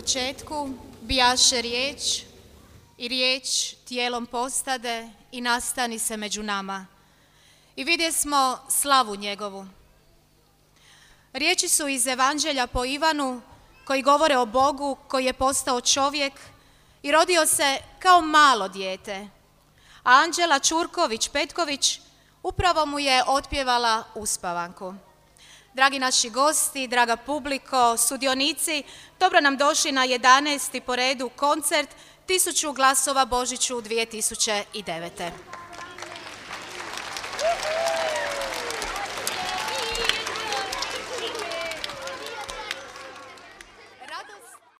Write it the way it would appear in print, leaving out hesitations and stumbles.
početku bijaše riječ i riječ tijelom postade i nastani se među nama. I vidje smo slavu njegovu. Riječi su iz Evanđelja po Ivanu koji govore o Bogu koji je postao čovjek i rodio se kao malo dijete. A Anđela Ćurković-Petković upravo mu je otpjevala uspavanku. Dragi naši gosti, draga publiko, sudionici, dobro nam došli na 11. po redu koncert 1000 glasova Božiću 2009.